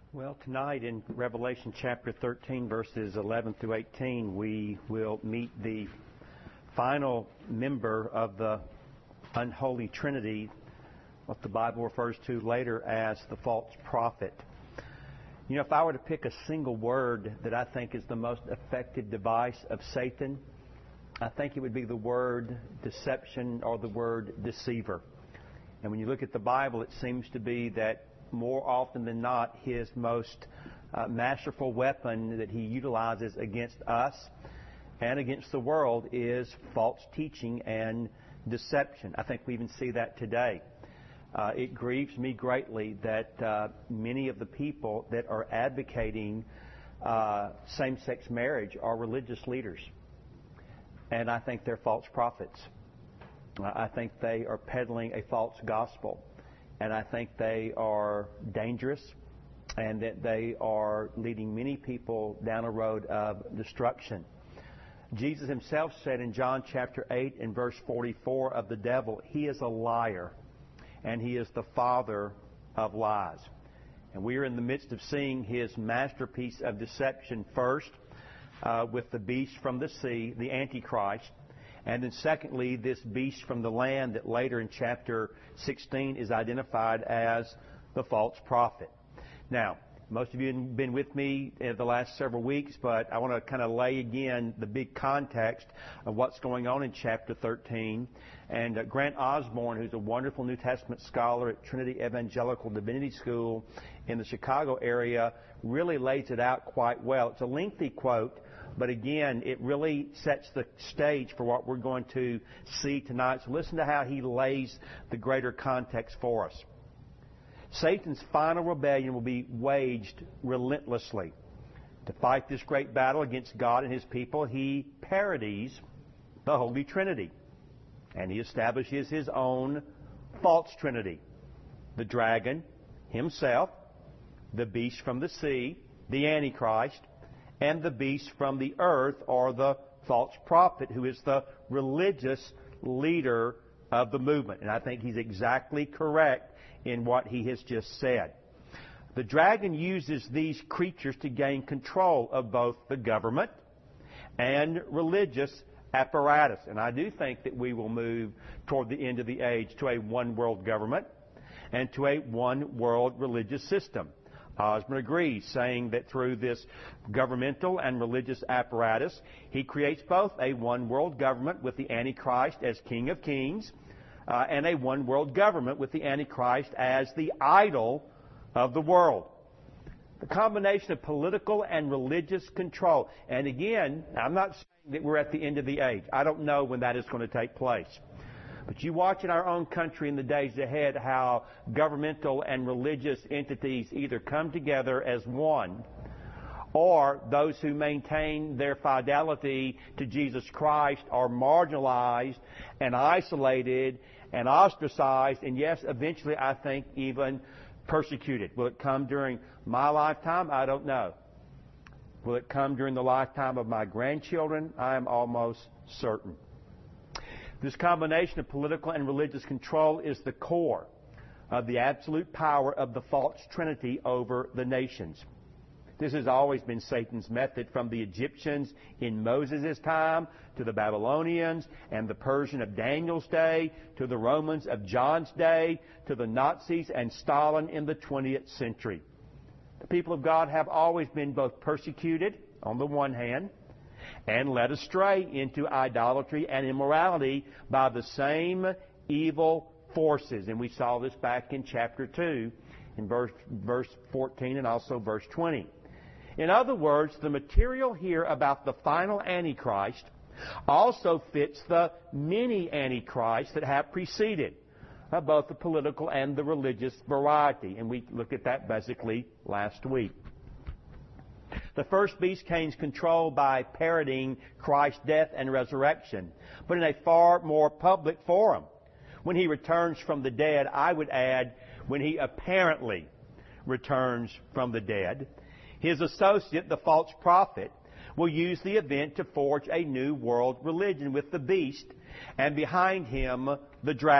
Well, tonight in Revelation chapter 13, verses 11 through 18, we will meet the final member of the unholy trinity, what the Bible refers to later as the false prophet. You know, if I were to pick a single word that I think is the most effective device of Satan, I think it would be the word deception or the word deceiver. And when you look at the Bible, it seems to be that more often than not, his most masterful weapon that he utilizes against us and against the world is false teaching and deception. I think we even see that today. It grieves me greatly that many of the people that are advocating same-sex marriage are religious leaders. And I think they're false prophets. I think they are peddling a false gospel. And I think they are dangerous and that they are leading many people down a road of destruction. Jesus himself said in John chapter 8 and verse 44 of the devil, he is a liar and he is the father of lies. And we are in the midst of seeing his masterpiece of deception first with the beast from the sea, the Antichrist. And then secondly, this beast from the land that later in chapter 16 is identified as the false prophet. Now, most of you have been with me in the last several weeks, but I want to kind of lay again the big context of what's going on in chapter 13. And Grant Osborne, who's a wonderful New Testament scholar at Trinity Evangelical Divinity School in the Chicago area, really lays it out quite well. It's a lengthy quote, but again, it really sets the stage for what we're going to see tonight. So listen to how he lays the greater context for us. Satan's final rebellion will be waged relentlessly. To fight this great battle against God and His people, he parodies the Holy Trinity. And he establishes his own false Trinity. The dragon, himself, the beast from the sea, the Antichrist, and the beast from the earth, or the false prophet, who is the religious leader of the movement. And I think he's exactly correct in what he has just said. The dragon uses these creatures to gain control of both the government and religious apparatus. And I do think that we will move toward the end of the age to a one-world government and to a one-world religious system. Osborne agrees, saying that through this governmental and religious apparatus, he creates both a one-world government with the Antichrist as King of Kings and a one-world government with the Antichrist as the idol of the world. The combination of political and religious control. And again, I'm not saying that we're at the end of the age. I don't know when that is going to take place. But you watch in our own country in the days ahead how governmental and religious entities either come together as one, or those who maintain their fidelity to Jesus Christ are marginalized and isolated and ostracized, and yes, eventually I think even persecuted. Will it come during my lifetime? I don't know. Will it come during the lifetime of my grandchildren? I am almost certain. This combination of political and religious control is the core of the absolute power of the false trinity over the nations. This has always been Satan's method, from the Egyptians in Moses' time to the Babylonians and the Persian of Daniel's day to the Romans of John's day to the Nazis and Stalin in the 20th century. The people of God have always been both persecuted on the one hand and led astray into idolatry and immorality by the same evil forces. And we saw this back in chapter 2 in verse 14 and also verse 20. In other words, the material here about the final Antichrist also fits the many Antichrists that have preceded, both the political and the religious variety. And we looked at that basically last week. The first beast gains control by parodying Christ's death and resurrection, but in a far more public forum. When he returns from the dead, I would add, when he apparently returns from the dead, his associate, the false prophet, will use the event to forge a new world religion with the beast, and behind him, the dragon.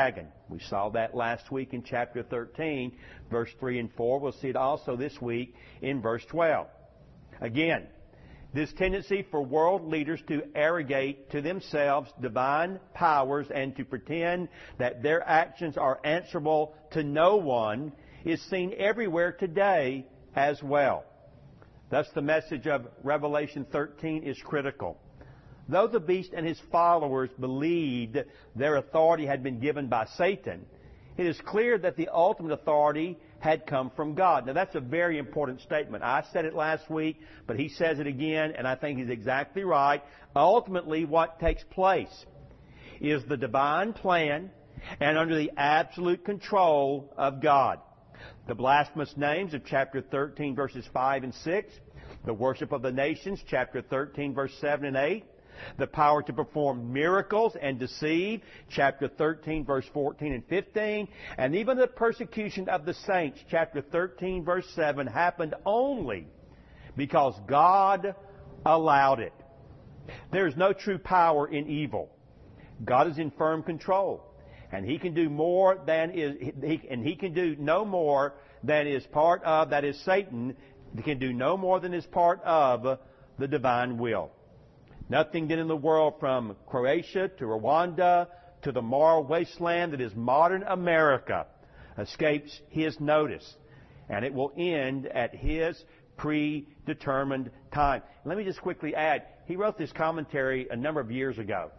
We saw that last week in chapter 13, verse 3 and 4. We'll see it also this week in verse 12. Again, this tendency for world leaders to arrogate to themselves divine powers and to pretend that their actions are answerable to no one is seen everywhere today as well. Thus, the message of Revelation 13 is critical. Though the beast and his followers believed their authority had been given by Satan, it is clear that the ultimate authority had come from God. Now, that's a very important statement. I said it last week, but he says it again, and I think he's exactly right. Ultimately, what takes place is the divine plan and under the absolute control of God. The blasphemous names of chapter 13, verses 5 and 6, the worship of the nations, chapter 13, verse 7 and 8, the power to perform miracles and deceive, chapter 13, verse 14 and 15, and even the persecution of the saints, chapter 13, verse 7, happened only because God allowed it. There is no true power in evil. God is in firm control, and He can do more than He can do no more than is part of, that is Satan, can do no more than is part of the divine will. Nothing done in the world from Croatia to Rwanda to the moral wasteland that is modern America escapes His notice. And it will end at His predetermined time. Let me just quickly add, he wrote this commentary a number of years ago.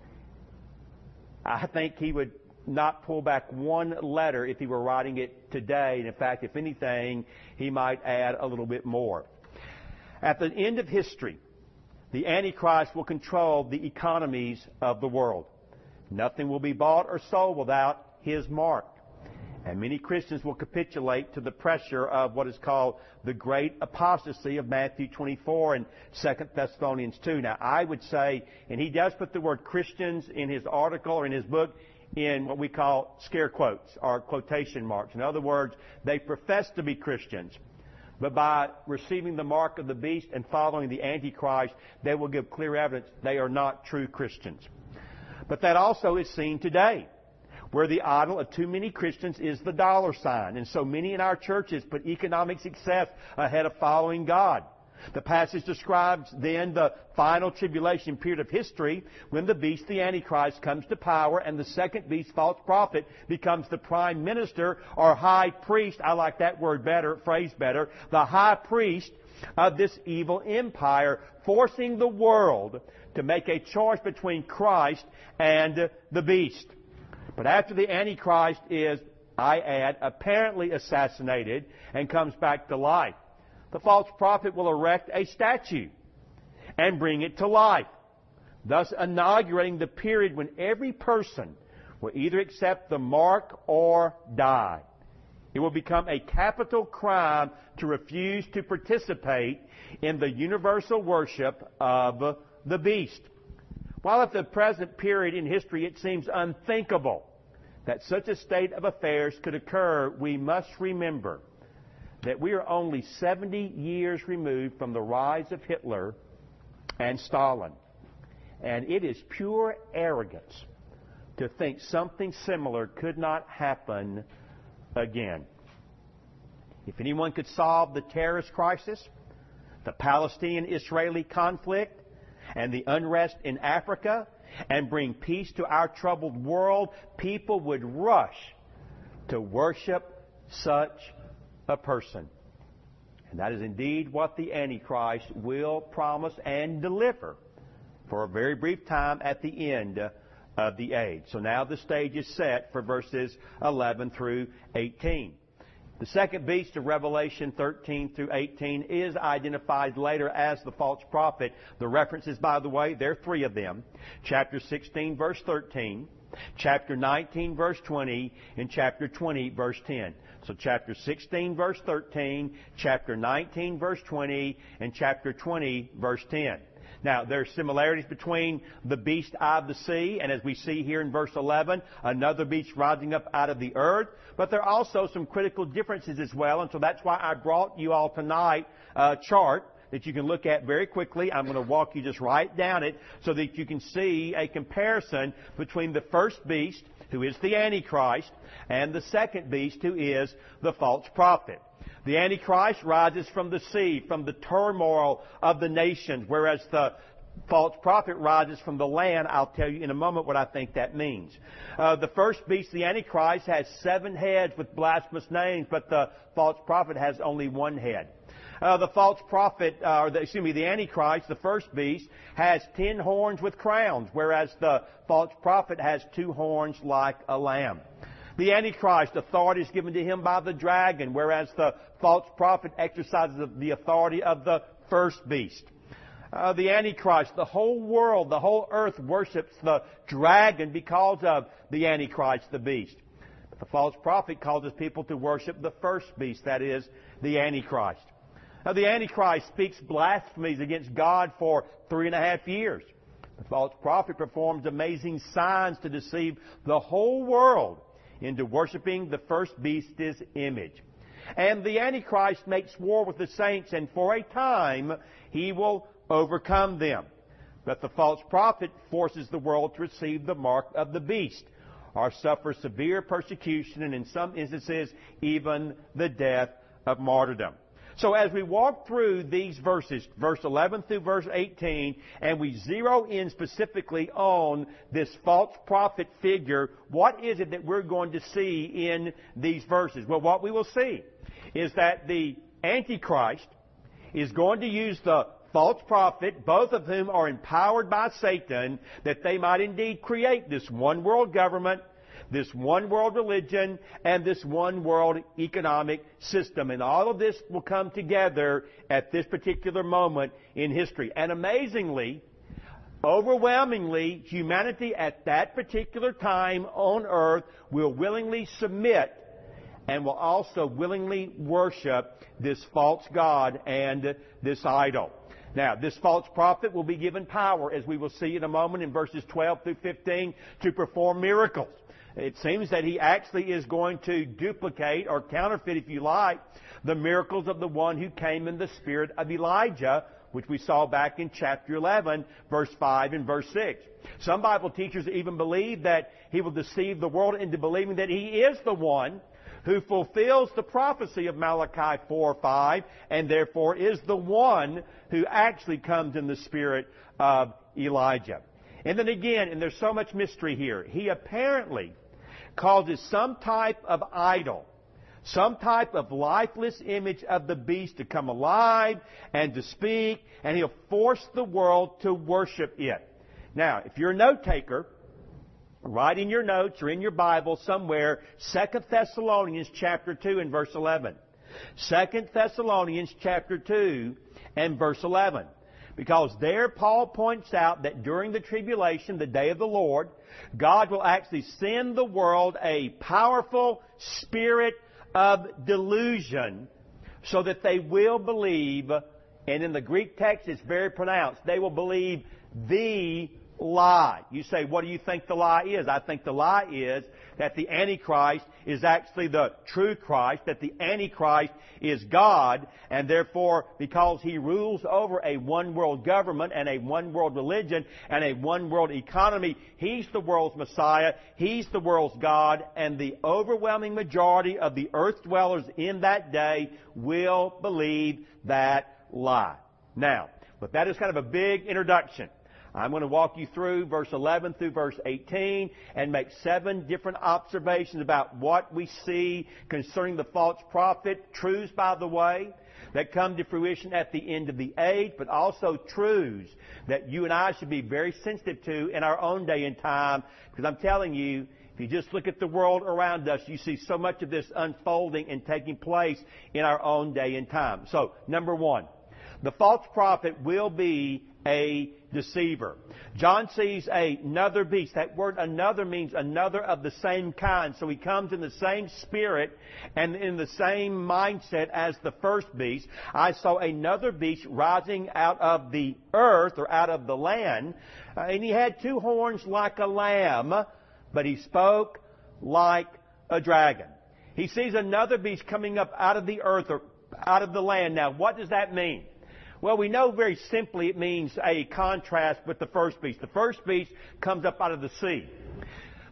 I think he would not pull back one letter if he were writing it today. And in fact, if anything, he might add a little bit more. At the end of history, the Antichrist will control the economies of the world. Nothing will be bought or sold without his mark. And many Christians will capitulate to the pressure of what is called the great apostasy of Matthew 24 and 2 Thessalonians 2. Now, I would say, and he does put the word Christians in his article or in his book in what we call scare quotes or quotation marks. In other words, they profess to be Christians, but by receiving the mark of the beast and following the Antichrist, they will give clear evidence they are not true Christians. But that also is seen today, where the idol of too many Christians is the dollar sign. And so many in our churches put economic success ahead of following God. The passage describes then the final tribulation period of history when the beast, the Antichrist, comes to power and the second beast, false prophet, becomes the prime minister or high priest. I like that word better, phrase better. The high priest of this evil empire, forcing the world to make a choice between Christ and the beast. But after the Antichrist is, I add, apparently assassinated and comes back to life, the false prophet will erect a statue and bring it to life, thus inaugurating the period when every person will either accept the mark or die. It will become a capital crime to refuse to participate in the universal worship of the beast. While at the present period in history it seems unthinkable that such a state of affairs could occur, we must remember that we are only 70 years removed from the rise of Hitler and Stalin. And it is pure arrogance to think something similar could not happen again. If anyone could solve the terrorist crisis, the Palestinian-Israeli conflict, and the unrest in Africa, and bring peace to our troubled world, people would rush to worship such a person. And that is indeed what the Antichrist will promise and deliver for a very brief time at the end of the age. So now the stage is set for verses 11 through 18. The second beast of Revelation 13 through 18 is identified later as the false prophet. The references, by the way, there are three of them. Chapter 16, verse 13, chapter 19, verse 20, and chapter 20, verse 10. So chapter 16, verse 13, chapter 19, verse 20, and chapter 20, verse 10. Now, there are similarities between the beast out of the sea, and as we see here in verse 11, another beast rising up out of the earth. But there are also some critical differences as well, and so that's why I brought you all tonight a chart that you can look at very quickly. I'm going to walk you just right down it so that you can see a comparison between the first beast, who is the Antichrist, and the second beast, who is the false prophet. The Antichrist rises from the sea, from the turmoil of the nations, whereas the false prophet rises from the land. I'll tell you in a moment what I think that means. The first beast, the Antichrist, has 7 heads with blasphemous names, but the false prophet has only 1 head. The false prophet, the Antichrist, the first beast, has 10 horns with crowns, whereas the false prophet has 2 horns like a lamb. The Antichrist, authority is given to him by the dragon, whereas the false prophet exercises the authority of the first beast. The Antichrist, the whole world, the whole earth worships the dragon because of the Antichrist, the beast. But the false prophet causes people to worship the first beast, that is, the Antichrist. Now, the Antichrist speaks blasphemies against God for 3.5 years. The false prophet performs amazing signs to deceive the whole world into worshiping the first beast's image. And the Antichrist makes war with the saints, and for a time he will overcome them. But the false prophet forces the world to receive the mark of the beast, or suffer severe persecution, and in some instances even the death of martyrdom. So as we walk through these verses, verse 11 through verse 18, and we zero in specifically on this false prophet figure, what is it that we're going to see in these verses? Well, what we will see is that the Antichrist is going to use the false prophet, both of whom are empowered by Satan, that they might indeed create this one world government, this one world religion, and this one world economic system. And all of this will come together at this particular moment in history. And amazingly, overwhelmingly, humanity at that particular time on earth will willingly submit and will also willingly worship this false god and this idol. Now, this false prophet will be given power, as we will see in a moment in verses 12 through 15, to perform miracles. It seems that he actually is going to duplicate or counterfeit, if you like, the miracles of the one who came in the spirit of Elijah, which we saw back in chapter 11, verse 5 and verse 6. Some Bible teachers even believe that he will deceive the world into believing that he is the one who fulfills the prophecy of Malachi 4:5, and therefore is the one who actually comes in the spirit of Elijah. And then again, and there's so much mystery here, he apparently causes some type of idol, some type of lifeless image of the beast to come alive and to speak, and he'll force the world to worship it. Now, if you're a note taker, write in your notes or in your Bible somewhere 2 Thessalonians chapter 2 and verse 11. 2 Thessalonians chapter 2 and verse 11. Because there Paul points out that during the tribulation, the day of the Lord, God will actually send the world a powerful spirit of delusion so that they will believe, and in the Greek text it's very pronounced, they will believe the lie. You say, what do you think the lie is? I think the lie is that the Antichrist is actually the true Christ, that the Antichrist is God, and therefore, because he rules over a one-world government and a one-world religion and a one-world economy, he's the world's Messiah, he's the world's God, and the overwhelming majority of the earth dwellers in that day will believe that lie. Now, but that is kind of a big introduction. I'm going to walk you through verse 11 through verse 18 and make 7 different observations about what we see concerning the false prophet. Truths, by the way, that come to fruition at the end of the age, but also truths that you and I should be very sensitive to in our own day and time. Because I'm telling you, if you just look at the world around us, you see so much of this unfolding and taking place in our own day and time. So, number 1, the false prophet will be a deceiver. John sees another beast. That word another means another of the same kind. So he comes in the same spirit and in the same mindset as the first beast. I saw another beast rising out of the earth or out of the land. And he had 2 horns like a lamb, but he spoke like a dragon. He sees another beast coming up out of the earth or out of the land. Now, what does that mean? Well, we know very simply it means a contrast with the first beast. The first beast comes up out of the sea.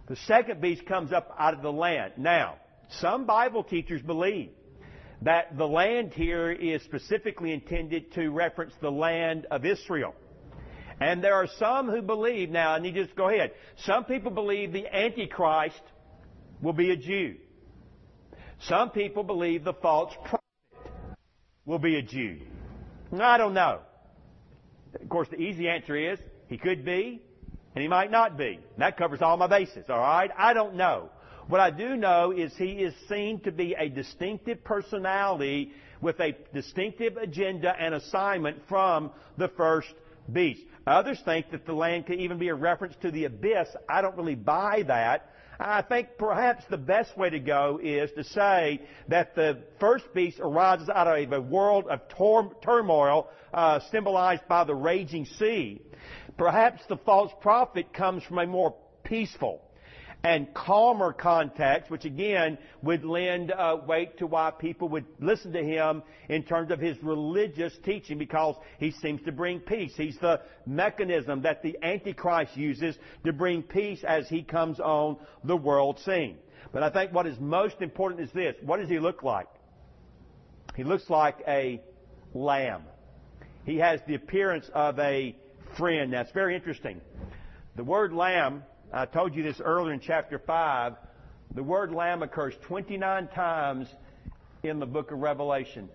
The second beast comes up out of the land. Now, some Bible teachers believe that the land here is specifically intended to reference the land of Israel. And there are some who believe, now I need you to go ahead, some people believe the Antichrist will be a Jew. Some people believe the false prophet will be a Jew. I don't know. Of course, the easy answer is he could be and he might not be. That covers all my bases, all right? I don't know. What I do know is he is seen to be a distinctive personality with a distinctive agenda and assignment from the first beast. Others think that the land could even be a reference to the abyss. I don't really buy that. I think perhaps the best way to go is to say that the first beast arises out of a world of turmoil symbolized by the raging sea. Perhaps the false prophet comes from a more peaceful and calmer context, which again would lend weight to why people would listen to him in terms of his religious teaching, because he seems to bring peace. He's the mechanism that the Antichrist uses to bring peace as he comes on the world scene. But I think what is most important is this. What does he look like? He looks like a lamb. He has the appearance of a friend. That's very interesting. The word lamb, I told you this earlier in chapter 5, the word lamb occurs 29 times in the book of Revelation.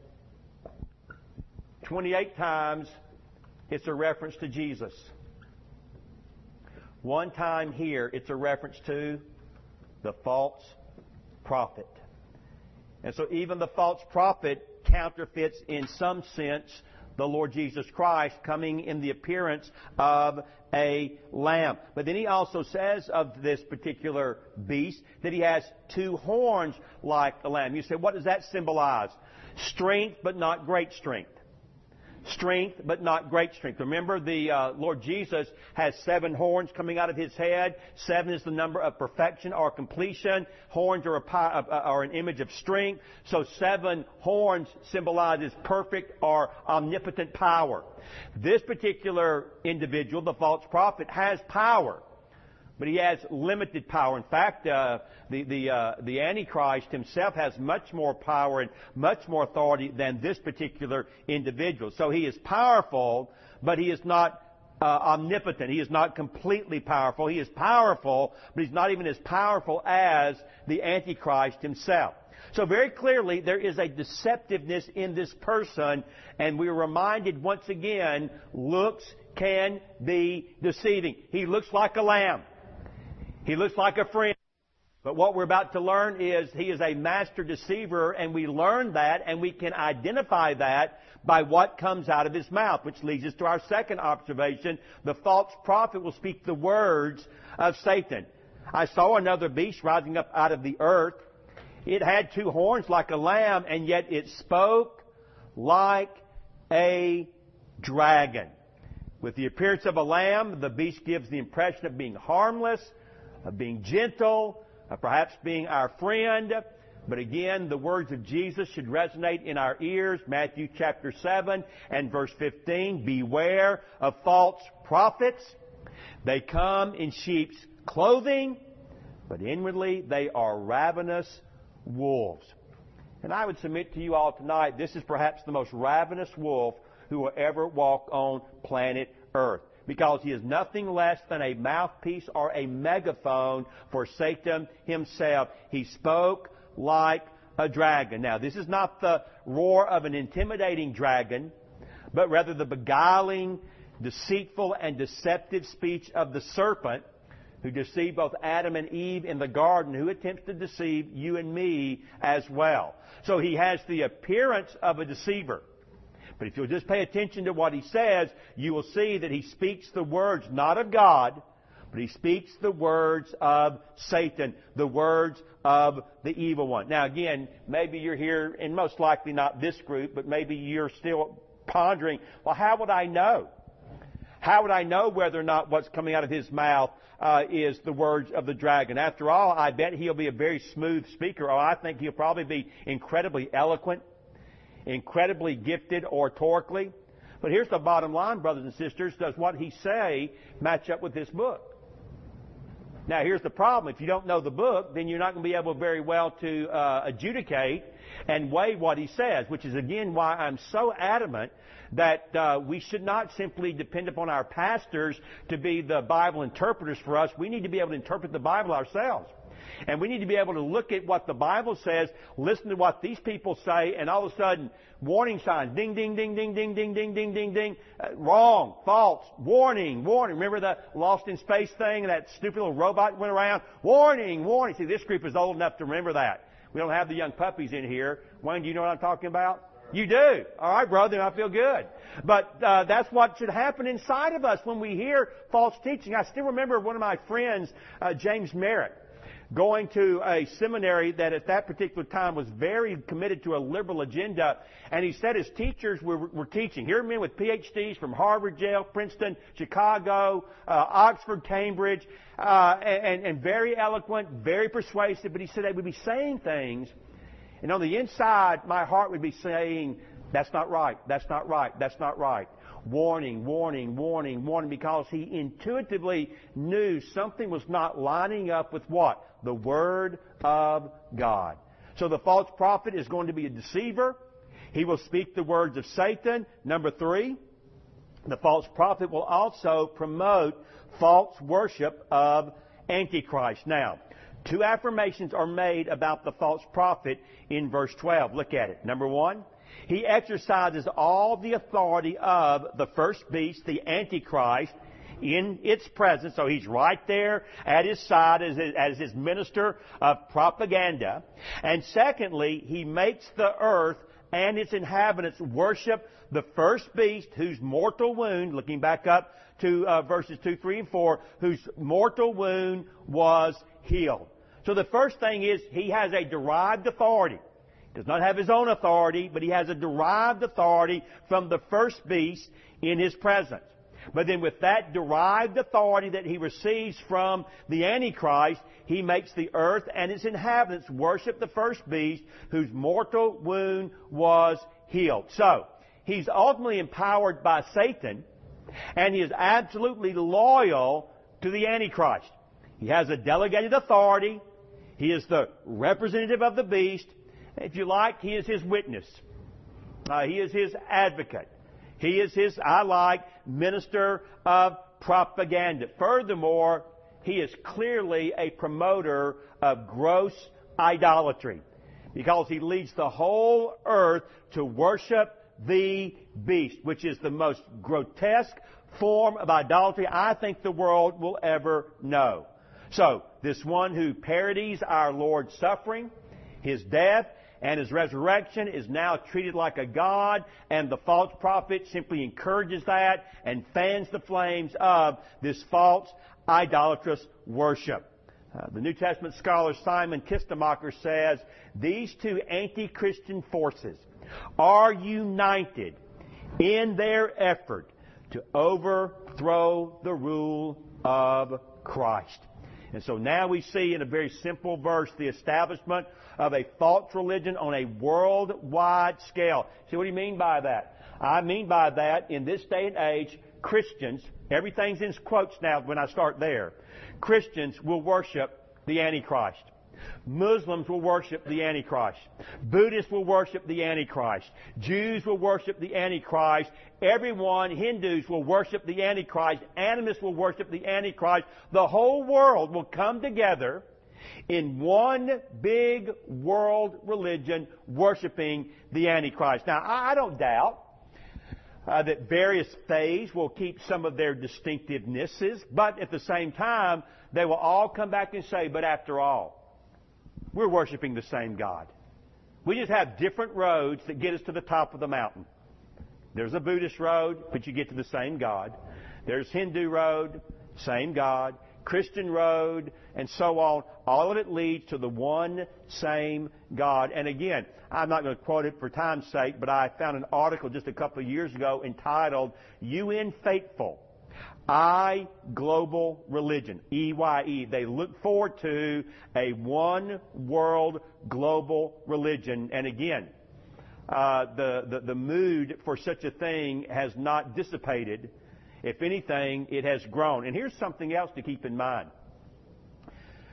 28 times it's a reference to Jesus. One time here it's a reference to the false prophet. And so even the false prophet counterfeits in some sense the Lord Jesus Christ, coming in the appearance of a lamb. But then he also says of this particular beast that he has two horns like a lamb. You say, what does that symbolize? Strength, but not great strength. Strength, but not great strength. Remember, the Lord Jesus has 7 horns coming out of his head. 7 is the number of perfection or completion. Horns are an image of strength. So 7 horns symbolizes perfect or omnipotent power. This particular individual, the false prophet, has power, but he has limited power. In fact, the Antichrist himself has much more power and much more authority than this particular individual. So he is powerful, but he is not omnipotent. He is not completely powerful. He is powerful, but he's not even as powerful as the Antichrist himself. So very clearly, there is a deceptiveness in this person, and we are reminded once again, looks can be deceiving. He looks like a lamb. He looks like a friend. But what we're about to learn is he is a master deceiver, and we learn that, and we can identify that by what comes out of his mouth, which leads us to our second observation. The false prophet will speak the words of Satan. I saw another beast rising up out of the earth. It had 2 horns like a lamb, and yet it spoke like a dragon. With the appearance of a lamb, the beast gives the impression of being harmless, of being gentle, of perhaps being our friend. But again, the words of Jesus should resonate in our ears. Matthew chapter 7 and verse 15. Beware of false prophets. They come in sheep's clothing, but inwardly they are ravenous wolves. And I would submit to you all tonight, this is perhaps the most ravenous wolf who will ever walk on planet Earth, because he is nothing less than a mouthpiece or a megaphone for Satan himself. He spoke like a dragon. Now, this is not the roar of an intimidating dragon, but rather the beguiling, deceitful, and deceptive speech of the serpent who deceived both Adam and Eve in the garden, who attempts to deceive you and me as well. So he has the appearance of a deceiver. But if you'll just pay attention to what he says, you will see that he speaks the words not of God, but he speaks the words of Satan, the words of the evil one. Now again, maybe you're here, and most likely not this group, but maybe you're still pondering, well, how would I know? How would I know whether or not what's coming out of his mouth is the words of the dragon? After all, I bet he'll be a very smooth speaker, or I think he'll probably be incredibly eloquent, incredibly gifted oratorically. But here's the bottom line, brothers and sisters. Does what he say match up with this book? Now, here's the problem. If you don't know the book, then you're not going to be able very well to adjudicate and weigh what he says, which is, again, why I'm so adamant that we should not simply depend upon our pastors to be the Bible interpreters for us. We need to be able to interpret the Bible ourselves. And we need to be able to look at what the Bible says, listen to what these people say, and all of a sudden, warning signs. Ding, ding, ding, ding, ding, ding, ding, ding, ding, ding. Wrong, false, warning, warning. Remember the Lost in Space thing, and that stupid little robot went around? Warning, warning. See, this group is old enough to remember that. We don't have the young puppies in here. Wayne, do you know what I'm talking about? You do. All right, brother, I feel good. But that's what should happen inside of us when we hear false teaching. I still remember one of my friends, James Merritt, going to a seminary that at that particular time was very committed to a liberal agenda. And he said his teachers were teaching. Here are men with PhDs from Harvard, Yale, Princeton, Chicago, Oxford, Cambridge, and very eloquent, very persuasive. But he said they would be saying things, and on the inside, my heart would be saying, that's not right, that's not right, that's not right. Warning, warning, warning, warning, because he intuitively knew something was not lining up with what? The Word of God. So the false prophet is going to be a deceiver. He will speak the words of Satan. Number 3, the false prophet will also promote false worship of Antichrist. Now, 2 affirmations are made about the false prophet in verse 12. Look at it. Number 1, he exercises all the authority of the first beast, the Antichrist, in its presence. So he's right there at his side as his minister of propaganda. And secondly, he makes the earth and its inhabitants worship the first beast whose mortal wound, looking back up to verses 2, 3, and 4, whose mortal wound was healed. So the first thing is he has a derived authority. He does not have his own authority, but he has a derived authority from the first beast in his presence. But then with that derived authority that he receives from the Antichrist, he makes the earth and its inhabitants worship the first beast whose mortal wound was healed. So, he's ultimately empowered by Satan, and he is absolutely loyal to the Antichrist. He has a delegated authority. He is the representative of the beast. If you like, he is his witness. He is his advocate. He is his, minister of propaganda. Furthermore, he is clearly a promoter of gross idolatry, because he leads the whole earth to worship the beast, which is the most grotesque form of idolatry I think the world will ever know. So, this one who parodies our Lord's suffering, His death, and His resurrection is now treated like a god, and the false prophet simply encourages that and fans the flames of this false idolatrous worship. The New Testament scholar Simon Kistemacher says these two anti-Christian forces are united in their effort to overthrow the rule of Christ. And so now we see in a very simple verse the establishment of a false religion on a worldwide scale. See, what do you mean by that? I mean by that, in this day and age, Christians, everything's in quotes now when I start there, Christians will worship the Antichrist. Muslims will worship the Antichrist. Buddhists will worship the Antichrist. Jews will worship the Antichrist. Everyone, Hindus will worship the Antichrist. Animists will worship the Antichrist. The whole world will come together in one big world religion worshiping the Antichrist. Now, I don't doubt that various faiths will keep some of their distinctivenesses, but at the same time, they will all come back and say, but after all, we're worshiping the same God. We just have different roads that get us to the top of the mountain. There's a Buddhist road, but you get to the same God. There's Hindu road, same God. Christian road, and so on. All of it leads to the one same God. And again, I'm not going to quote it for time's sake, but I found an article just a couple of years ago entitled, UN Faithful, I Global Religion, EYE. They look forward to a one world global religion. And again, the mood for such a thing has not dissipated. If anything, it has grown. And here's something else to keep in mind.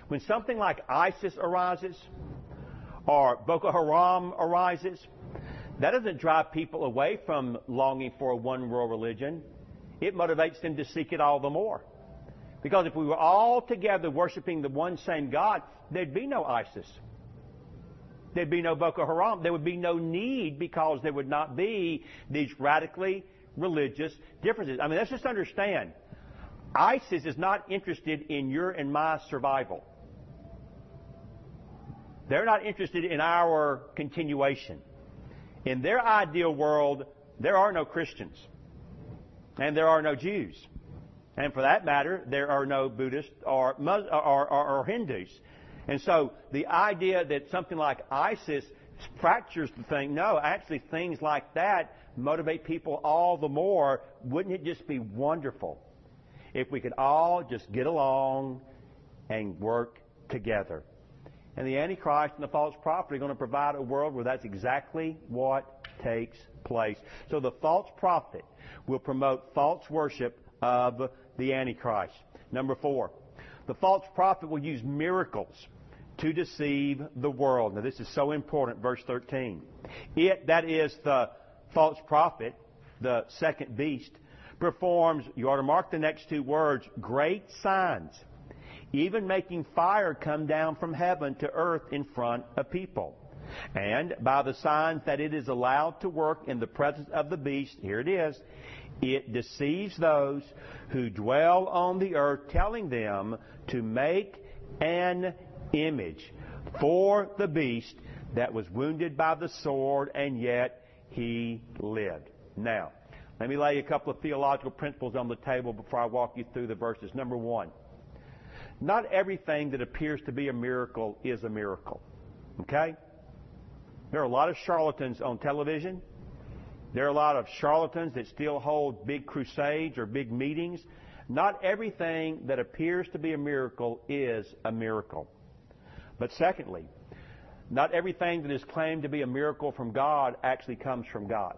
When something like ISIS arises or Boko Haram arises, that doesn't drive people away from longing for a one world religion. It motivates them to seek it all the more. Because if we were all together worshiping the one same God, there'd be no ISIS. There'd be no Boko Haram. There would be no need because there would not be these radically religious differences. I mean, let's just understand. ISIS is not interested in your and my survival. They're not interested in our continuation. In their ideal world, there are no Christians. And there are no Jews. And for that matter, there are no Buddhists or Hindus. And so the idea that something like ISIS fractures the thing, no, actually things like that motivate people all the more. Wouldn't it just be wonderful if we could all just get along and work together? And the Antichrist and the false prophet are going to provide a world where that's exactly what takes place. So the false prophet will promote false worship of the Antichrist. Number 4, the false prophet will use miracles to deceive the world. Now this is so important, verse 13. It, that is the false prophet, the second beast, performs, you ought to mark the next two words, great signs, even making fire come down from heaven to earth in front of people. And by the signs that it is allowed to work in the presence of the beast, here it is, it deceives those who dwell on the earth, telling them to make an image for the beast that was wounded by the sword, and yet he lived. Now, let me lay a couple of theological principles on the table before I walk you through the verses. Number 1, not everything that appears to be a miracle is a miracle. Okay? There are a lot of charlatans on television. There are a lot of charlatans that still hold big crusades or big meetings. Not everything that appears to be a miracle is a miracle. But secondly, not everything that is claimed to be a miracle from God actually comes from God.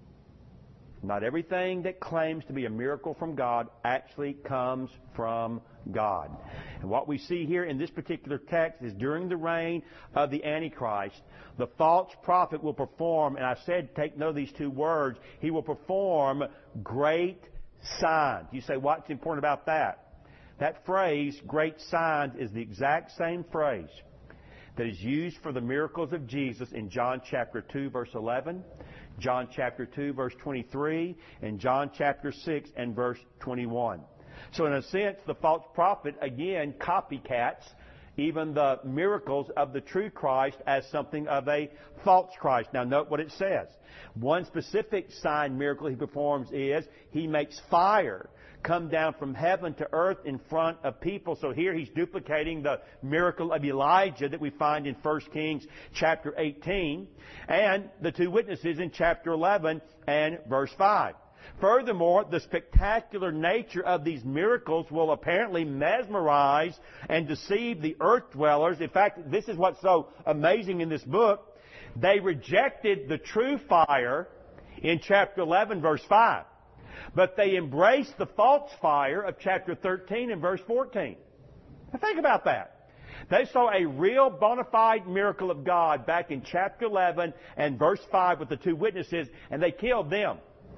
Not everything that claims to be a miracle from God actually comes from God. And what we see here in this particular text is during the reign of the Antichrist, the false prophet will perform, and I said take note of these two words, he will perform great signs. You say, what's important about that? That phrase, great signs, is the exact same phrase that is used for the miracles of Jesus in John chapter 2, verse 11, John chapter 2, verse 23, and John chapter 6 and verse 21. So in a sense, the false prophet, again, copycats even the miracles of the true Christ as something of a false Christ. Now note what it says. One specific sign miracle he performs is he makes fire come down from heaven to earth in front of people. So here he's duplicating the miracle of Elijah that we find in 1 Kings chapter 18 and the two witnesses in chapter 11 and verse 5. Furthermore, the spectacular nature of these miracles will apparently mesmerize and deceive the earth dwellers. In fact, this is what's so amazing in this book. They rejected the true fire in chapter 11, verse 5. But they embraced the false fire of chapter 13 and verse 14. Now think about that. They saw a real bona fide miracle of God back in chapter 11 and verse 5 with the two witnesses, and they killed them.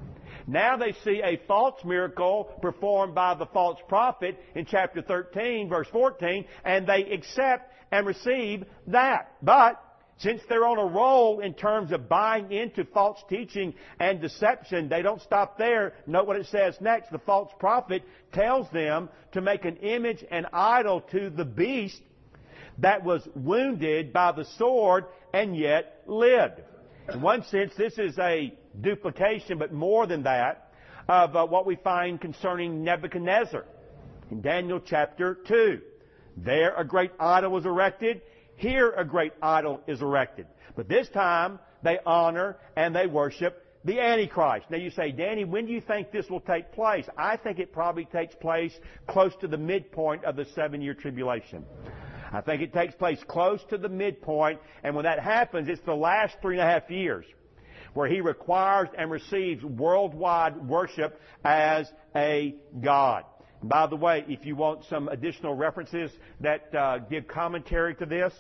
Now they see a false miracle performed by the false prophet in chapter 13, verse 14, and they accept and receive that. But since they're on a roll in terms of buying into false teaching and deception, they don't stop there. Note what it says next. The false prophet tells them to make an image and idol to the beast that was wounded by the sword and yet lived. In one sense, this is a duplication, but more than that, of what we find concerning Nebuchadnezzar in Daniel chapter 2. There a great idol was erected. Here a great idol is erected. But this time they honor and they worship the Antichrist. Now you say, Danny, when do you think this will take place? I think it probably takes place close to the midpoint of the 7-year tribulation. I think it takes place close to the midpoint, and when that happens, it's the last 3.5 years where he requires and receives worldwide worship as a God. By the way, if you want some additional references that give commentary to this,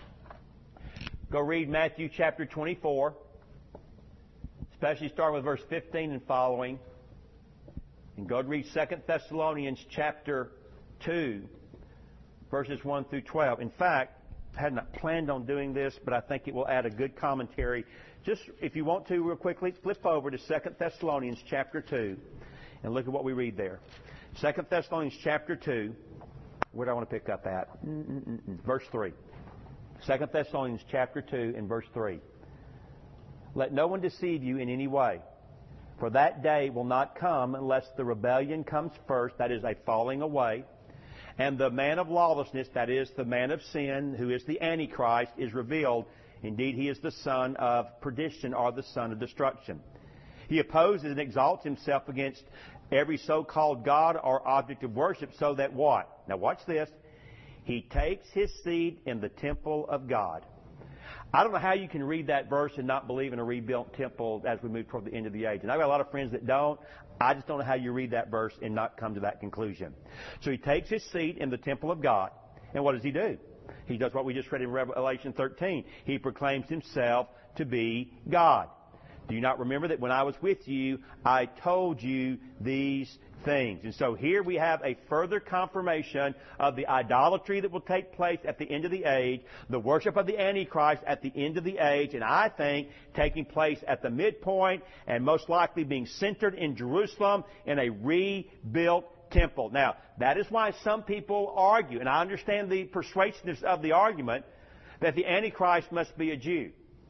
go read Matthew chapter 24, especially starting with verse 15 and following. And go read 2 Thessalonians chapter 2, verses 1 through 12. In fact, I had not planned on doing this, but I think it will add a good commentary. Just, if you want to, real quickly, flip over to 2 Thessalonians chapter 2 and look at what we read there. 2 Thessalonians chapter 2, where do I want to pick up at? Verse 3. 2 Thessalonians chapter 2 and verse 3. Let no one deceive you in any way, for that day will not come unless the rebellion comes first, that is, a falling away, and the man of lawlessness, that is, the man of sin, who is the Antichrist, is revealed. Indeed, he is the son of perdition, or the son of destruction. He opposes and exalts himself against every so-called God or object of worship, so that what? Now watch this. He takes his seat in the temple of God. I don't know how you can read that verse and not believe in a rebuilt temple as we move toward the end of the age. And I've got a lot of friends that don't. I just don't know how you read that verse and not come to that conclusion. So he takes his seat in the temple of God. And what does he do? He does what we just read in Revelation 13. He proclaims himself to be God. Do you not remember that when I was with you, I told you these things? And so here we have a further confirmation of the idolatry that will take place at the end of the age, the worship of the Antichrist at the end of the age, and I think taking place at the midpoint and most likely being centered in Jerusalem in a rebuilt temple. Now, that is why some people argue, and I understand the persuasiveness of the argument, that the Antichrist must be a Jew.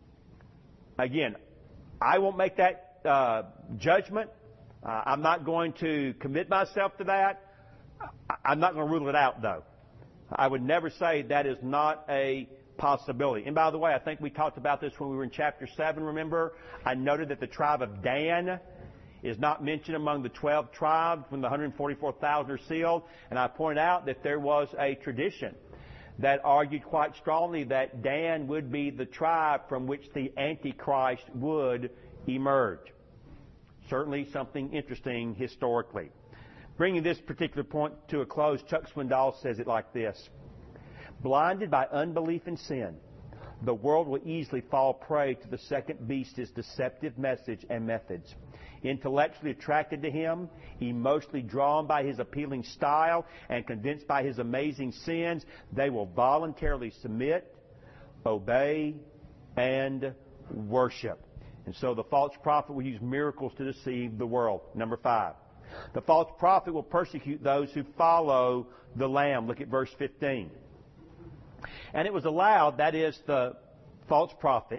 Again, I won't make that judgment. I'm not going to commit myself to that. I'm not going to rule it out, though. I would never say that is not a possibility. And by the way, I think we talked about this when we were in chapter 7, remember? I noted that the tribe of Dan is not mentioned among the 12 tribes when the 144,000 are sealed. And I pointed out that there was a tradition that argued quite strongly that Dan would be the tribe from which the Antichrist would emerge. Certainly something interesting historically. Bringing this particular point to a close, Chuck Swindoll says it like this. Blinded by unbelief and sin, the world will easily fall prey to the second beast's deceptive message and methods. Intellectually attracted to him, emotionally drawn by his appealing style, and convinced by his amazing sins, they will voluntarily submit, obey, and worship. And so the false prophet will use miracles to deceive the world. Number 5. The false prophet will persecute those who follow the Lamb. Look at verse 15. And it was allowed, that is, the false prophet,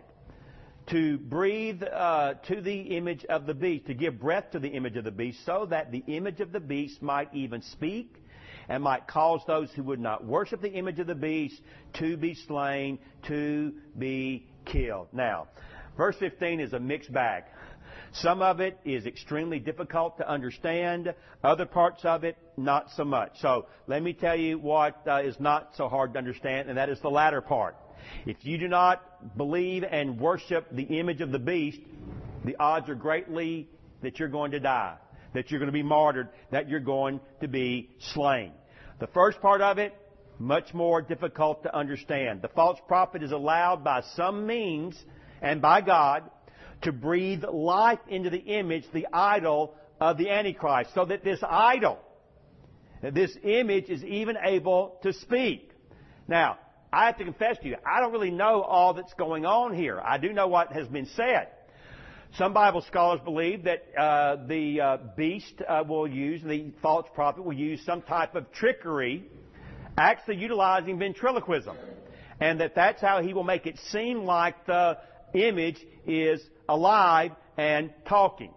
to breathe to the image of the beast, to give breath to the image of the beast, so that the image of the beast might even speak and might cause those who would not worship the image of the beast to be slain, to be killed. Now, verse 15 is a mixed bag. Some of it is extremely difficult to understand. Other parts of it, not so much. So let me tell you what is not so hard to understand, and that is the latter part. If you do not believe and worship the image of the beast, the odds are greatly that you're going to die, that you're going to be martyred, that you're going to be slain. The first part of it, much more difficult to understand. The false prophet is allowed by some means and by God to breathe life into the image, the idol of the Antichrist, so that this idol, this image, is even able to speak. Now, I have to confess to you, I don't really know all that's going on here. I do know what has been said. Some Bible scholars believe that the beast will use, the false prophet will use some type of trickery, actually utilizing ventriloquism. And that's how he will make it seem like the image is alive and talking.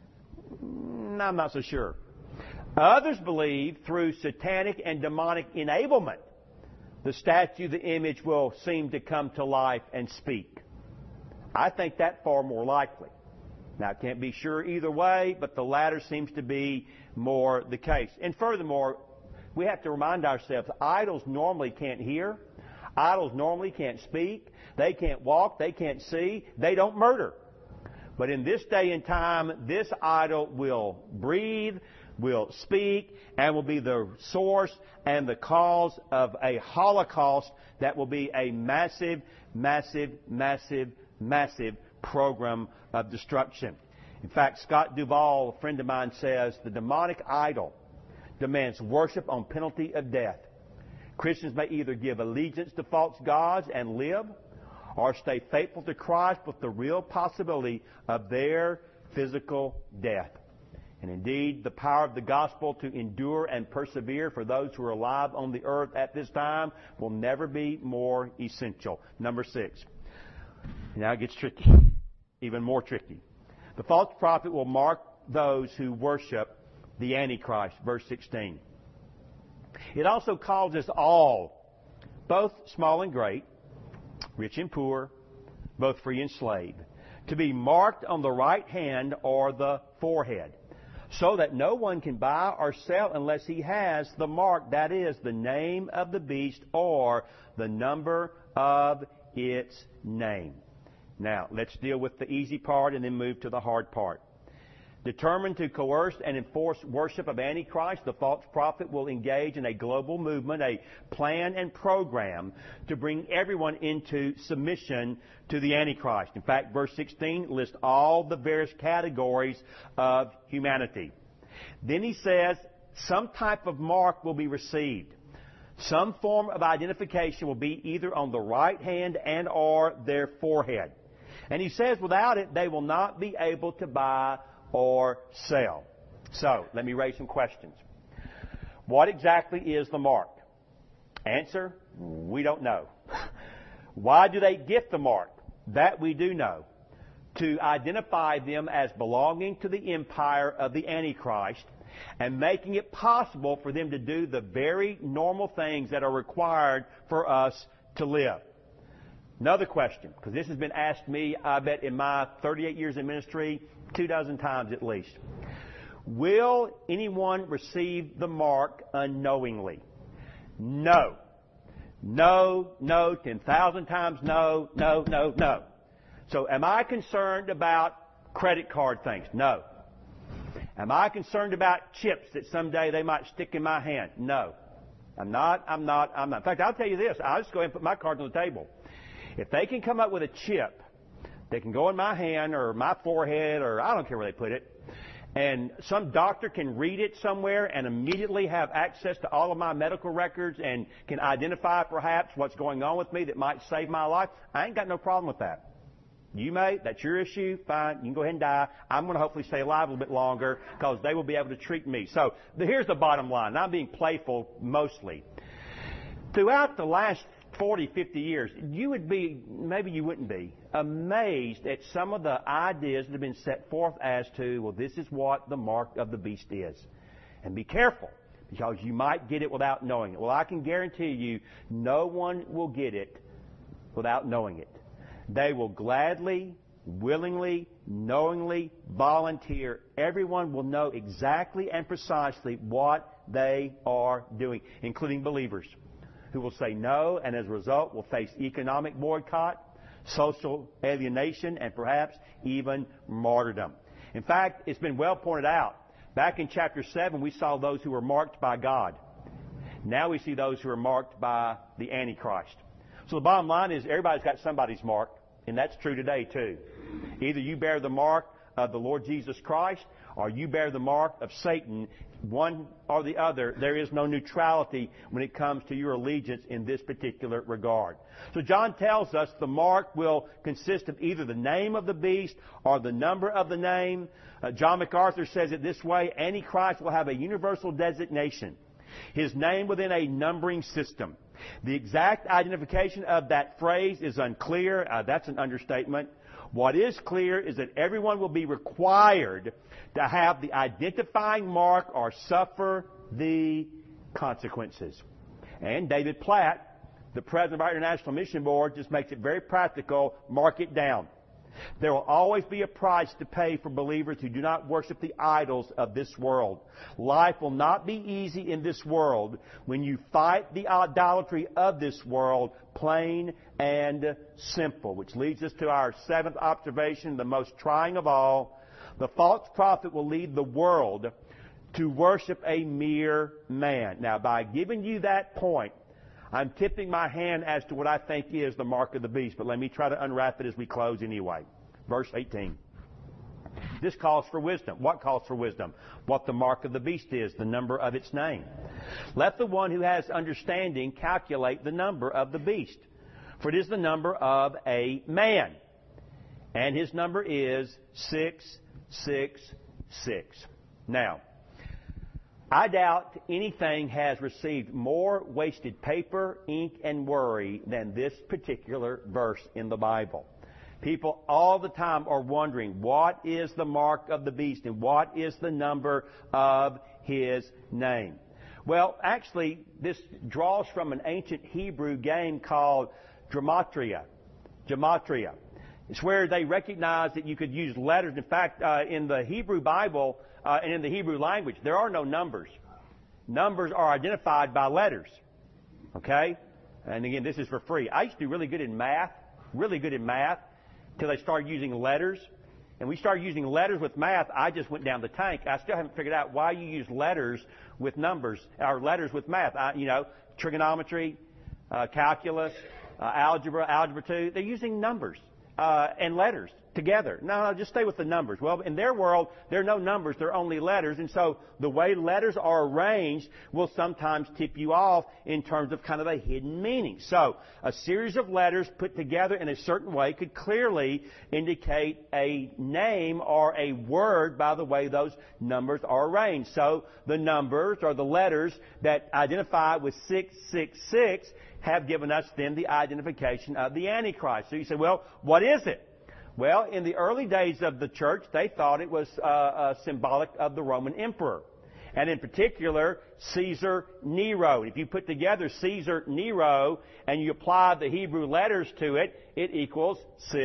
I'm not so sure. Others believe through satanic and demonic enablement, the statue, the image, will seem to come to life and speak. I think that far more likely. Now, I can't be sure either way, but the latter seems to be more the case. And furthermore, we have to remind ourselves, idols normally can't hear. Idols normally can't speak. They can't walk. They can't see. They don't murder. But in this day and time, this idol will breathe, will speak and will be the source and the cause of a Holocaust that will be a massive, massive, massive, massive program of destruction. In fact, Scott Duvall, a friend of mine, says the demonic idol demands worship on penalty of death. Christians may either give allegiance to false gods and live, or stay faithful to Christ with the real possibility of their physical death. And indeed, the power of the gospel to endure and persevere for those who are alive on the earth at this time will never be more essential. Number 6. Now it gets tricky, even more tricky. The false prophet will mark those who worship the Antichrist, verse 16. It also calls us all, both small and great, rich and poor, both free and slave, to be marked on the right hand or the forehead, so that no one can buy or sell unless he has the mark, that is, the name of the beast or the number of its name. Now, let's deal with the easy part and then move to the hard part. Determined to coerce and enforce worship of Antichrist, the false prophet will engage in a global movement, a plan and program to bring everyone into submission to the Antichrist. In fact, verse 16 lists all the various categories of humanity. Then he says some type of mark will be received. Some form of identification will be either on the right hand and or their forehead. And he says without it, they will not be able to buy or sell. So, let me raise some questions. What exactly is the mark? Answer, we don't know. Why do they get the mark? That we do know. To identify them as belonging to the empire of the Antichrist and making it possible for them to do the very normal things that are required for us to live. Another question, because this has been asked me, I bet, in my 38 years in ministry, 24 times at least. Will anyone receive the mark unknowingly? No. No, no, 10,000 times no, no, no, no. So am I concerned about credit card things? No. Am I concerned about chips that someday they might stick in my hand? No. I'm not. In fact, I'll tell you this. I'll just go ahead and put my cards on the table. If they can come up with a chip that can go in my hand or my forehead or I don't care where they put it, and some doctor can read it somewhere and immediately have access to all of my medical records and can identify perhaps what's going on with me that might save my life, I ain't got no problem with that. You may, that's your issue, fine, you can go ahead and die. I'm going to hopefully stay alive a little bit longer because they will be able to treat me. So here's the bottom line, and I'm being playful mostly. Throughout the last 40, 50 years, you would be, maybe you wouldn't be, amazed at some of the ideas that have been set forth as to, well, this is what the mark of the beast is. And be careful, because you might get it without knowing it. Well, I can guarantee you, no one will get it without knowing it. They will gladly, willingly, knowingly volunteer. Everyone will know exactly and precisely what they are doing, including believers, who will say no, and as a result will face economic boycott, social alienation, and perhaps even martyrdom. In fact, it's been well pointed out. Back in chapter 7, we saw those who were marked by God. Now we see those who are marked by the Antichrist. So the bottom line is everybody's got somebody's mark, and that's true today too. Either you bear the mark of the Lord Jesus Christ, or you bear the mark of Satan. One or the other. There is no neutrality when it comes to your allegiance in this particular regard. So John tells us the mark will consist of either the name of the beast or the number of the name. John MacArthur says it this way: Antichrist will have a universal designation, his name within a numbering system. The exact identification of that phrase is unclear. That's an understatement. What is clear is that everyone will be required to have the identifying mark or suffer the consequences. And David Platt, the president of our International Mission Board, just makes it very practical. Mark it down. There will always be a price to pay for believers who do not worship the idols of this world. Life will not be easy in this world when you fight the idolatry of this world, plain and simple. Which leads us to our seventh observation, the most trying of all. The false prophet will lead the world to worship a mere man. Now, by giving you that point, I'm tipping my hand as to what I think is the mark of the beast. But let me try to unwrap it as we close anyway. Verse 18. This calls for wisdom. What calls for wisdom? What the mark of the beast is, the number of its name. Let the one who has understanding calculate the number of the beast. For it is the number of a man. And his number is 666. Now, I doubt anything has received more wasted paper, ink, and worry than this particular verse in the Bible. People all the time are wondering, what is the mark of the beast and what is the number of his name? Well, actually, this draws from an ancient Hebrew game called gematria. Gematria. It's where they recognized that you could use letters. In fact, in the Hebrew Bible and in the Hebrew language, there are no numbers. Numbers are identified by letters. Okay? And again, this is for free. I used to be really good in math, until they started using letters. And we started using letters with math. I just went down the tank. I still haven't figured out why you use letters with numbers, or letters with math. Trigonometry, calculus, algebra, algebra 2. They're using numbers and letters together. No, just stay with the numbers. Well, in their world, there are no numbers. There are only letters. And so the way letters are arranged will sometimes tip you off in terms of kind of a hidden meaning. So a series of letters put together in a certain way could clearly indicate a name or a word by the way those numbers are arranged. So the numbers or the letters that identify with 666 have given us then the identification of the Antichrist. So you say, well, what is it? Well, in the early days of the church, they thought it was symbolic of the Roman emperor. And in particular, Caesar Nero. If you put together Caesar Nero and you apply the Hebrew letters to it, it equals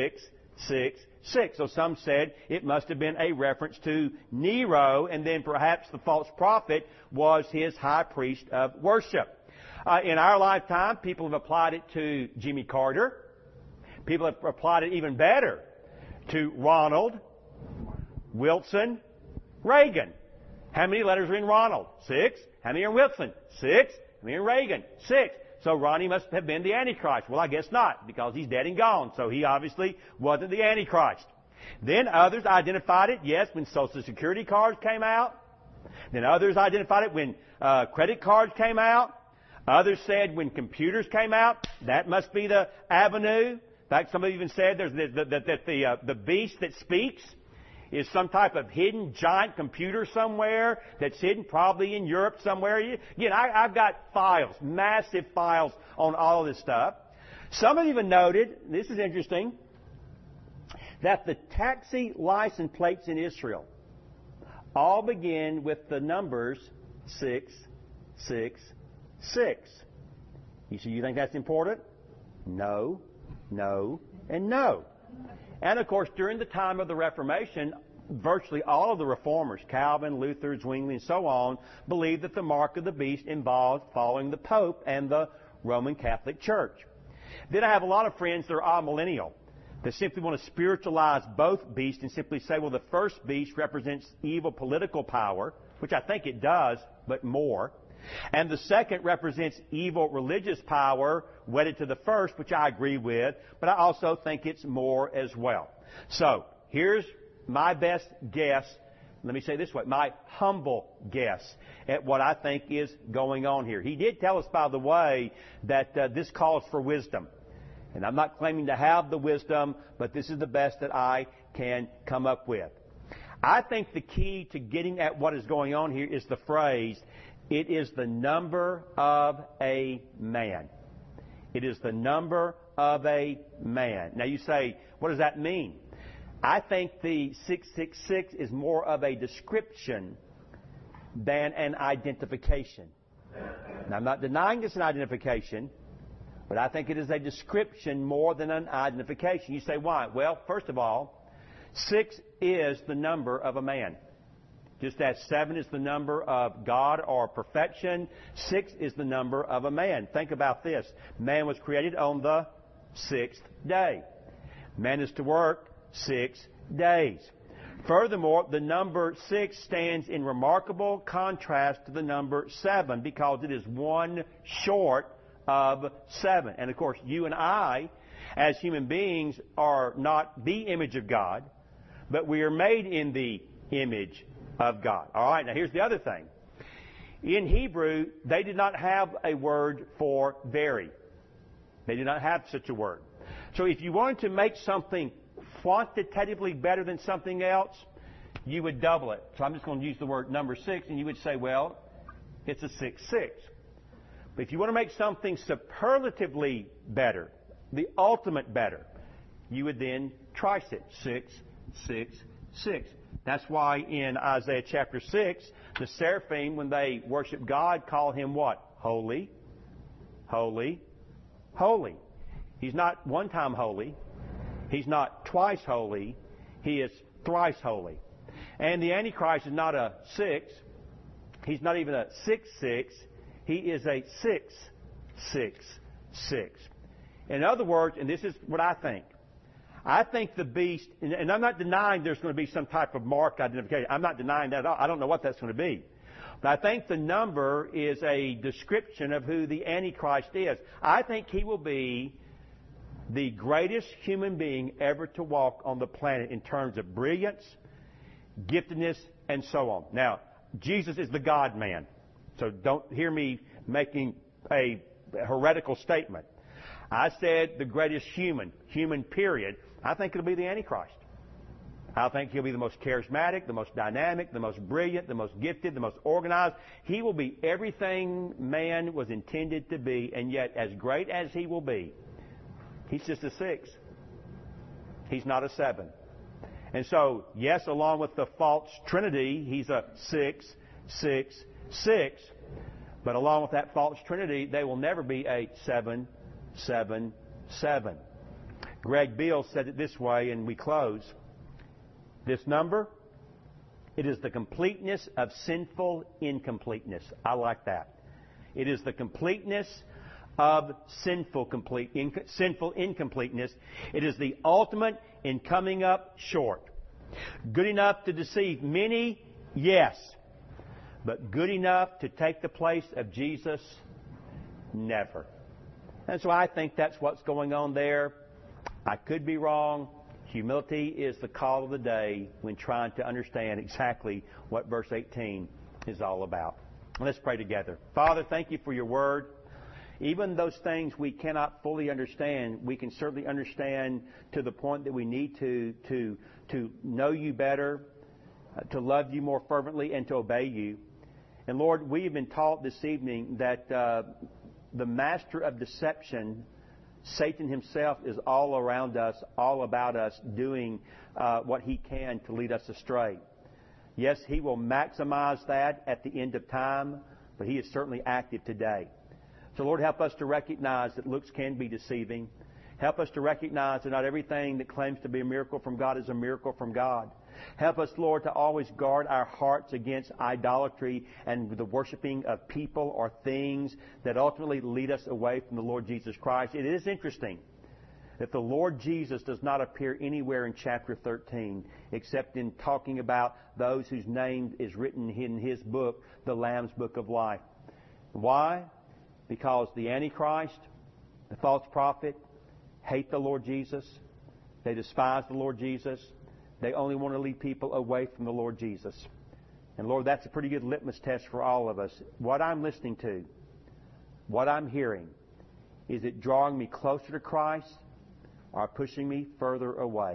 666. So some said it must have been a reference to Nero, and then perhaps the false prophet was his high priest of worship. In our lifetime, people have applied it to Jimmy Carter. People have applied it even better to Ronald, Wilson, Reagan. How many letters are in Ronald? 6. How many are in Wilson? 6. How many are in Reagan? 6. So Ronnie must have been the Antichrist. Well, I guess not, because he's dead and gone. So he obviously wasn't the Antichrist. Then others identified it, yes, when Social Security cards came out. Then others identified it when credit cards came out. Others said when computers came out, that must be the avenue. In fact, somebody even said that the beast that speaks is some type of hidden giant computer somewhere that's hidden probably in Europe somewhere. Again, I've got files, massive files on all of this stuff. Some have even noted, this is interesting, that the taxi license plates in Israel all begin with the numbers 666. You think that's important? No, no, and no. And of course, during the time of the Reformation, virtually all of the reformers, Calvin, Luther, Zwingli, and so on, believed that the mark of the beast involved following the Pope and the Roman Catholic Church. Then I have a lot of friends that are amillennial, that simply want to spiritualize both beasts and simply say, well, the first beast represents evil political power, which I think it does, but more. And the second represents evil religious power wedded to the first, which I agree with, but I also think it's more as well. So, here's my best guess. Let me say it this way, my humble guess at what I think is going on here. He did tell us, by the way, that this calls for wisdom. And I'm not claiming to have the wisdom, but this is the best that I can come up with. I think the key to getting at what is going on here is the phrase, it is the number of a man. It is the number of a man. Now you say, what does that mean? I think the 666 is more of a description than an identification. Now I'm not denying it's an identification, but I think it is a description more than an identification. You say, why? Well, first of all, 6 is the number of a man. Just as 7 is the number of God or perfection, 6 is the number of a man. Think about this. Man was created on the 6th day. Man is to work 6 days. Furthermore, the number 6 stands in remarkable contrast to the number 7 because it is one short of 7. And of course, you and I, as human beings, are not the image of God, but we are made in the image of God. All right, now here's the other thing. In Hebrew, they did not have a word for very. They did not have such a word. So if you wanted to make something quantitatively better than something else, you would double it. So I'm just going to use the word number 6, and you would say, well, it's a 6-6. But if you want to make something superlatively better, the ultimate better, you would then trice it. 6, 6, 6. That's why in Isaiah chapter 6, the seraphim, when they worship God, call Him what? Holy, holy, holy. He's not one time holy. He's not twice holy. He is thrice holy. And the Antichrist is not a 6. He's not even a 6-6. He is a 6-6-6. In other words, and this is what I think the beast, and I'm not denying there's going to be some type of mark identification. I'm not denying that at all. I don't know what that's going to be. But I think the number is a description of who the Antichrist is. I think he will be the greatest human being ever to walk on the planet in terms of brilliance, giftedness, and so on. Now, Jesus is the God-man. So don't hear me making a heretical statement. I said the greatest human period. I think it'll be the Antichrist. I think he'll be the most charismatic, the most dynamic, the most brilliant, the most gifted, the most organized. He will be everything man was intended to be, and yet as great as he will be, he's just a 6. He's not a 7. And so, yes, along with the false trinity, he's a 6, 6, 6. But along with that false trinity, they will never be a 7, 7, 7. Greg Beale said it this way, and we close. This number, it is the completeness of sinful incompleteness. I like that. It is the completeness of sinful incompleteness. It is the ultimate in coming up short. Good enough to deceive many, yes. But good enough to take the place of Jesus, never. And so I think that's what's going on there. I could be wrong. Humility is the call of the day when trying to understand exactly what verse 18 is all about. Let's pray together. Father, thank you for your word. Even those things we cannot fully understand, we can certainly understand to the point that we need to know you better, to love you more fervently, and to obey you. And Lord, we have been taught this evening that the master of deception, Satan himself, is all around us, all about us, doing what he can to lead us astray. Yes, he will maximize that at the end of time, but he is certainly active today. So Lord, help us to recognize that looks can be deceiving. Help us to recognize that not everything that claims to be a miracle from God is a miracle from God. Help us, Lord, to always guard our hearts against idolatry and the worshiping of people or things that ultimately lead us away from the Lord Jesus Christ. It is interesting that the Lord Jesus does not appear anywhere in chapter 13 except in talking about those whose name is written in His book, the Lamb's Book of Life. Why? Because the Antichrist, the false prophet, hate the Lord Jesus. They despise the Lord Jesus. They only want to lead people away from the Lord Jesus. And Lord, that's a pretty good litmus test for all of us. What I'm listening to, what I'm hearing, is it drawing me closer to Christ or pushing me further away?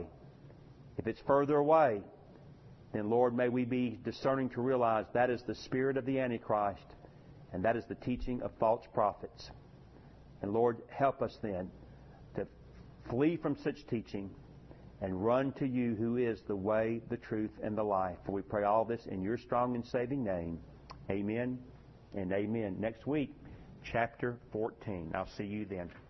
If it's further away, then Lord, may we be discerning to realize that is the spirit of the Antichrist, and that is the teaching of false prophets. And Lord, help us then to flee from such teaching and run to you who is the way, the truth, and the life. For we pray all this in your strong and saving name. Amen and amen. Next week, chapter 14. I'll see you then.